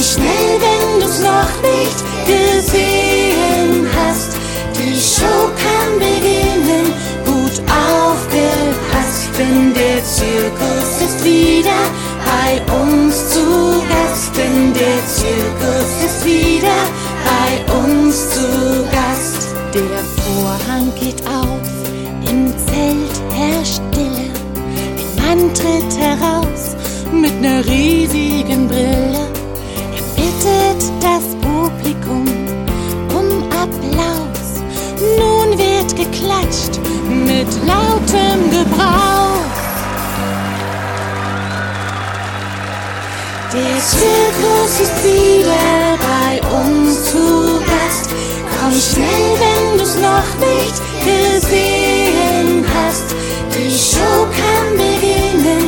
schnell, wenn du's noch nicht gesehen hast. Die Show kann beginnen, gut aufgepasst, denn der Zirkus ist wieder bei uns zu Gast. Denn der Zirkus ist wieder bei uns zu Gast. Der Vorhang geht auf, im Zelt herrscht Stille. Ein Mann tritt heraus mit ner riesigen Brille. Er bittet das Publikum um Applaus. Nun wird geklatscht mit lautem Gebrauch. Der Zirkus ist wieder bei uns zu Gast. Komm schnell, wenn du's noch nicht gesehen hast. Die Show kann